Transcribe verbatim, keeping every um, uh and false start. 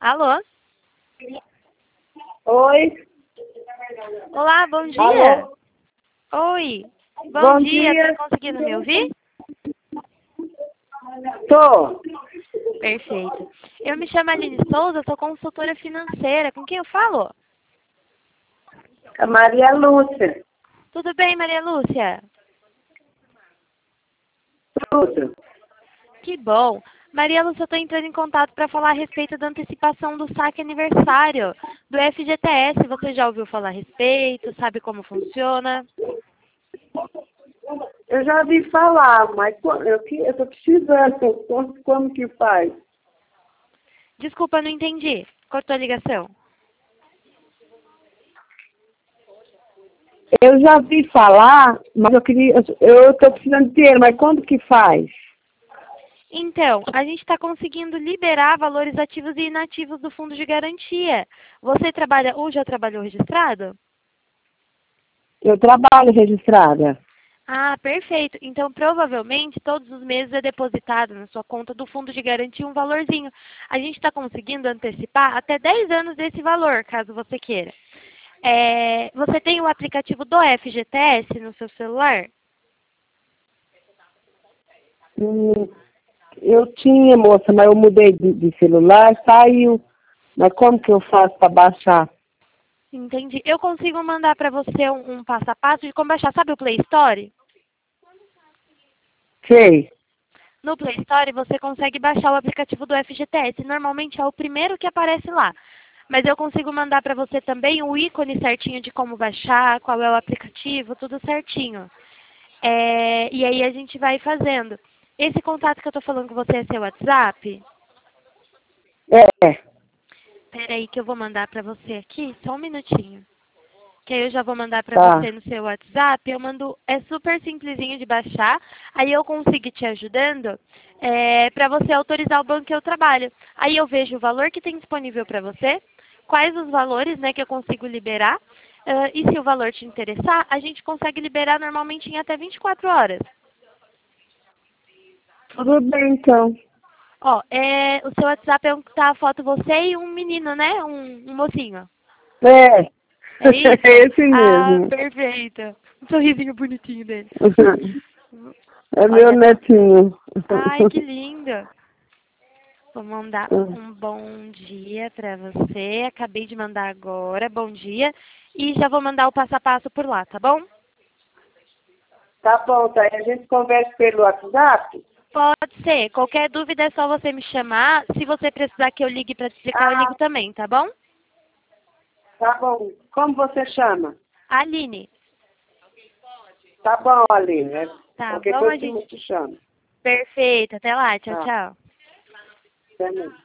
Alô? Oi. Olá, bom dia. Alô? Oi. Bom, Bom dia. dia. Tá conseguindo me ouvir? Tô. Perfeito. Eu me chamo Aline Souza, sou consultora financeira. Com quem eu falo? A Maria Lúcia. Tudo bem, Maria Lúcia? Tudo. Que bom. Maria Lúcia, eu estou entrando em contato para falar a respeito da antecipação do saque aniversário do F G T S. Você já ouviu falar a respeito? Sabe como funciona? Eu já ouvi falar, mas co- eu que- eu tô precisando. Como, como que faz? Desculpa, não entendi. Cortou a ligação. Eu já ouvi falar, mas eu queria. Eu tô precisando de dinheiro, mas como que faz? Então, a gente está conseguindo liberar valores ativos e inativos do fundo de garantia. Você trabalha ou já trabalhou registrado? Eu trabalho registrada. Ah, perfeito. Então, provavelmente, todos os meses é depositado na sua conta do fundo de garantia um valorzinho. A gente está conseguindo antecipar até dez anos desse valor, caso você queira. É, você tem o aplicativo do F G T S no seu celular? Hum, eu tinha, moça, mas eu mudei de, de celular, saiu. Mas como que eu faço para baixar? Entendi. Eu consigo mandar para você um, um passo a passo de como baixar. Sabe o Play Store? Sei. No Play Store você consegue baixar o aplicativo do F G T S. Normalmente é o primeiro que aparece lá. Mas eu consigo mandar para você também o ícone certinho de como baixar, qual é o aplicativo, tudo certinho. É, e aí a gente vai fazendo. Esse contato que eu estou falando com você é seu WhatsApp? É. Espera aí que eu vou mandar para você aqui, só um minutinho. Que aí eu já vou mandar para Tá. você no seu WhatsApp. Eu mando, é super simplesinho de baixar. Aí eu consigo te ajudando é, para você autorizar o banco que eu trabalho. Aí eu vejo o valor que tem disponível para você, quais os valores, né, que eu consigo liberar. ah, e se o valor te interessar, a gente consegue liberar normalmente em até vinte e quatro horas. Tudo bem, então. Ó, é, o seu WhatsApp é um que tá a foto você e um menino, né? Um, um mocinho. É. É isso? É esse Ah, mesmo. perfeito. Um sorrisinho bonitinho dele. É meu Olha, netinho. ai, que lindo. Vou mandar um bom dia para você. Acabei de mandar agora, bom dia. E já vou mandar o passo a passo por lá, tá bom? Tá bom, tá. A gente conversa pelo WhatsApp? Pode ser. Qualquer dúvida é só você me chamar. Se você precisar que eu ligue para te explicar, eu Ah, ligo também, tá bom? tá bom. Como você chama? Aline. Tá bom, Aline. É, Tá qualquer bom, a coisa que gente? eu te chamo. Perfeito. Até lá. Tchau, Tá. tchau. Até mesmo.